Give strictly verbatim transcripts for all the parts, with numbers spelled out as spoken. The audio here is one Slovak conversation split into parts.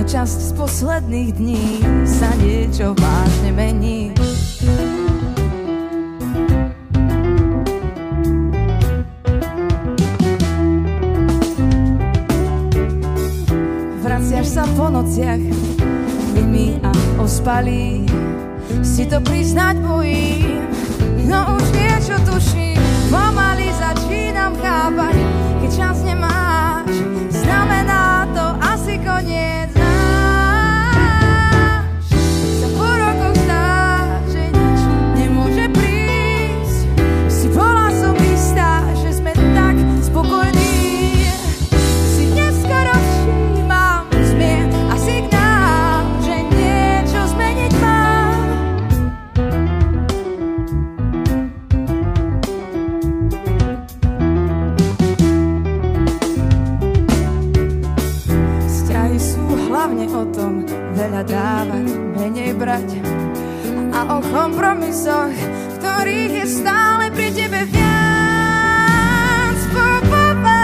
časť z posledných dní sa niečo vážne mení. Vraciaš sa po nociach, vymý a ospalý, si to priznať bojím, no už niečo tuším, pomaly začínam chápať, keď čas nemáš, znamená to asi koniec náš. Sa po rokoch zdá, že nič nemôže prísť, si bola som istá, že sme tak spokojní, si neskoro všímam zmien a signál, že niečo zmeniť mám. Vzťahy sú hlavne o tom veľa dávať, menej brať a o kompromisoch, ktorých je stále pri tebe viac. Po, po, po.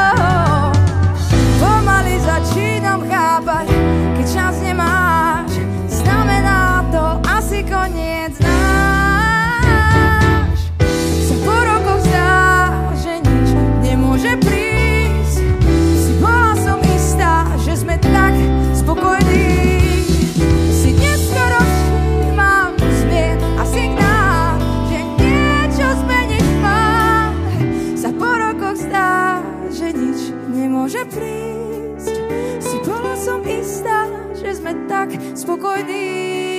Pomaly začínam chápať, keď čas nemáš, znamená to asi koniec náš. Sa po rokoch zdá, že nič nemôže prísť, si bola som istá, že sme tak spokojní, si neskoro všímam zmien a signál, že niečo zmeniť mám. Sa po rokoch zdá, že nič nemôže prísť, si bola som istá, že sme tak spokojní.